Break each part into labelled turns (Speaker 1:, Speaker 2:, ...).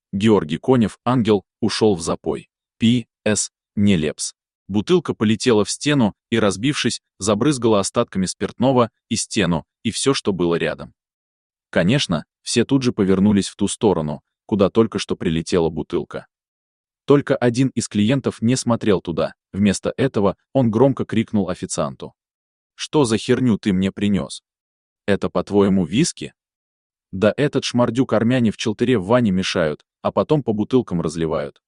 Speaker 1: Георгий Конев, ангел, ушел в запой. П.С. Не Лепс. Бутылка полетела в стену и, разбившись, забрызгала остатками спиртного и стену, и все, что было рядом. Конечно, все тут же повернулись в ту сторону, куда только что прилетела бутылка. Только один из клиентов не смотрел туда, вместо этого он громко крикнул официанту. «Что за херню ты мне принес? Это, по-твоему, виски? Да этот шмардюк армяне в челтыре в ванне мешают, а потом по бутылкам разливают.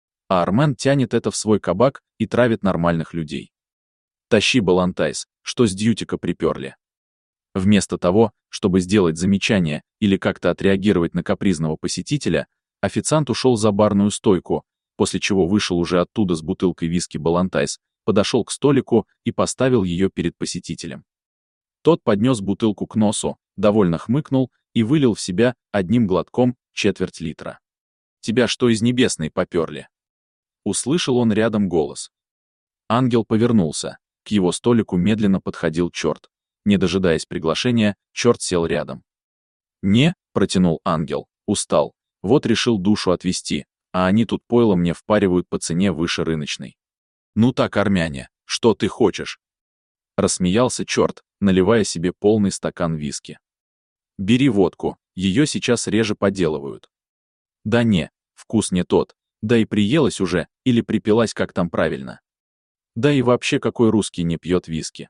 Speaker 1: А Армен тянет это в свой кабак и травит нормальных людей. Тащи балантайс, что с дьютика приперли». Вместо того, чтобы сделать замечание или как-то отреагировать на капризного посетителя, официант ушел за барную стойку, после чего вышел уже оттуда с бутылкой виски балантайс, подошел к столику и поставил ее перед посетителем. Тот поднес бутылку к носу, довольно хмыкнул и вылил в себя одним глотком четверть литра. «Тебя что из небесной поперли?» Услышал он рядом голос. Ангел повернулся. К его столику медленно подходил черт. Не дожидаясь приглашения, черт сел рядом. «Не», — протянул ангел, — «устал. Вот решил душу отвести, а они тут пойло мне впаривают по цене выше рыночной». «Ну так, армяне, что ты хочешь?» Рассмеялся черт, наливая себе полный стакан виски. «Бери водку, ее сейчас реже поделывают». «Да не, вкус не тот, да и приелась уже, или припилась, как там правильно. Да и вообще, какой русский не пьет виски?»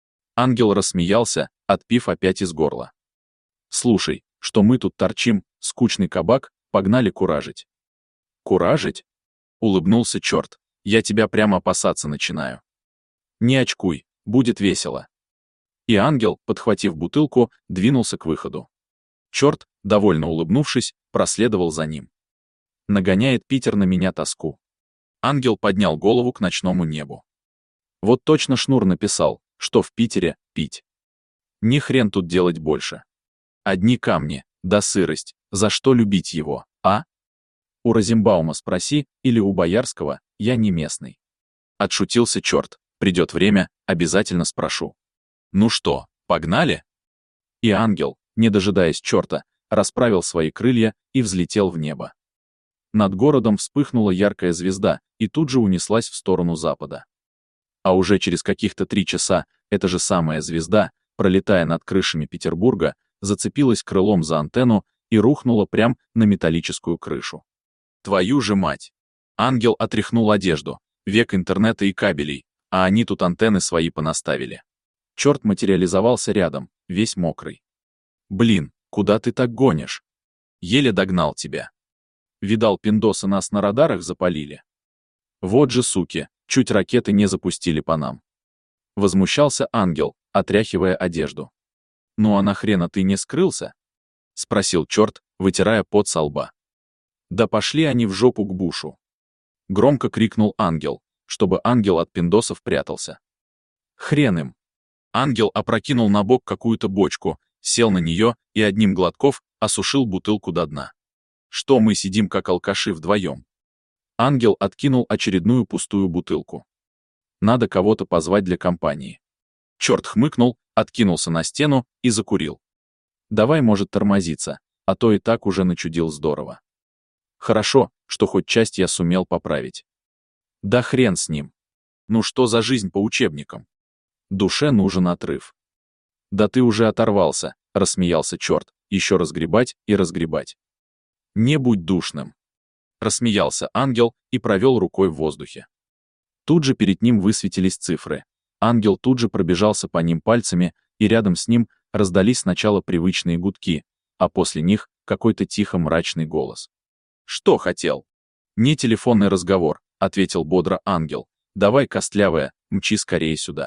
Speaker 1: Ангел рассмеялся, отпив опять из горла. «Слушай, что мы тут торчим, скучный кабак, погнали куражить». «Куражить?» — улыбнулся черт. «Я тебя прямо опасаться начинаю». «Не очкуй, будет весело». И ангел, подхватив бутылку, двинулся к выходу. Черт, довольно улыбнувшись, проследовал за ним. Нагоняет Питер на меня тоску. Ангел поднял голову к ночному небу. Вот точно Шнур написал, что в Питере пить. Ни хрен тут делать больше. Одни камни, да сырость, за что любить его, а? У Розенбаума спроси, или у Боярского, я не местный. Отшутился черт, придет время, обязательно спрошу. Ну что, погнали? И ангел, не дожидаясь черта, расправил свои крылья и взлетел в небо. Над городом вспыхнула яркая звезда и тут же унеслась в сторону запада. А уже через каких-то 3 часа эта же самая звезда, пролетая над крышами Петербурга, зацепилась крылом за антенну и рухнула прямо на металлическую крышу. Твою же мать! Ангел отряхнул одежду, век интернета и кабелей, а они тут антенны свои понаставили. Черт материализовался рядом, весь мокрый. Блин, куда ты так гонишь? Еле догнал тебя. Видал, пиндосы нас на радарах запалили. Вот же суки, чуть ракеты не запустили по нам. Возмущался ангел, отряхивая одежду. Ну а нахрена ты не скрылся? Спросил черт, вытирая пот со лба. Да пошли они в жопу к бушу. Громко крикнул ангел, чтобы ангел от пиндосов прятался. Хрен им. Ангел опрокинул на бок какую-то бочку, сел на нее и одним глотком осушил бутылку до дна. Что мы сидим как алкаши вдвоем? Ангел откинул очередную пустую бутылку. Надо кого-то позвать для компании. Черт хмыкнул, откинулся на стену и закурил. Давай, может, тормозиться, а то и так уже начудил здорово. Хорошо, что хоть часть я сумел поправить. Да хрен с ним. Ну что за жизнь по учебникам? Душе нужен отрыв. Да ты уже оторвался, рассмеялся черт, еще разгребать и разгребать. Не будь душным. Рассмеялся ангел и провел рукой в воздухе. Тут же перед ним высветились цифры. Ангел тут же пробежался по ним пальцами, и рядом с ним раздались сначала привычные гудки, а после них какой-то тихо мрачный голос. «Что хотел?» «Не телефонный разговор», — ответил бодро ангел. «Давай, костлявая, мчи скорее сюда».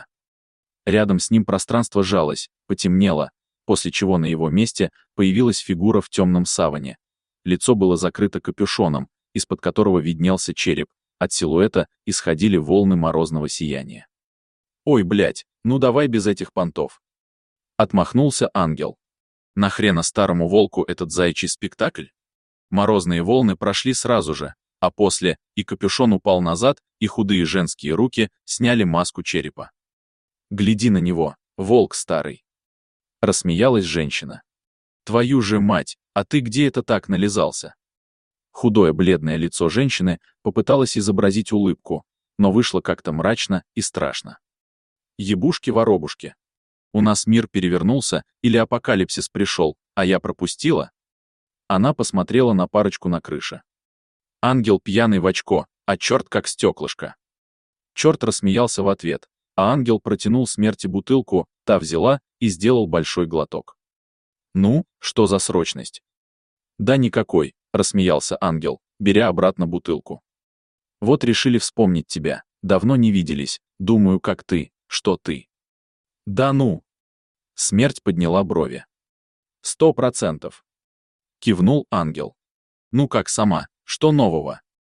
Speaker 1: Рядом с ним пространство сжалось, потемнело, после чего на его месте появилась фигура в темном саване. Лицо было закрыто капюшоном, из-под которого виднелся череп, от силуэта исходили волны морозного сияния. «Ой, блядь, ну давай без этих понтов!» Отмахнулся ангел. Нахрена старому волку этот заячий спектакль? Морозные волны прошли сразу же, а после и капюшон упал назад, и худые женские руки сняли маску черепа. «Гляди на него, волк старый!» Рассмеялась женщина. «Твою же мать, а ты где это так нализался?» Худое бледное лицо женщины попыталось изобразить улыбку, но вышло как-то мрачно и страшно. Ебушки-воробушки. У нас мир перевернулся или апокалипсис пришел, а я пропустила? Она посмотрела на парочку на крыше. Ангел пьяный в очко, а черт как стеклышко. Черт рассмеялся в ответ, а ангел протянул смерти бутылку, та взяла и сделал большой глоток. Ну, что за срочность? Да никакой, рассмеялся ангел, беря обратно бутылку. Вот решили вспомнить тебя, давно не виделись, думаю, как ты, что ты. Да ну. Смерть подняла брови. 100%. Кивнул ангел. Ну как сама, что нового?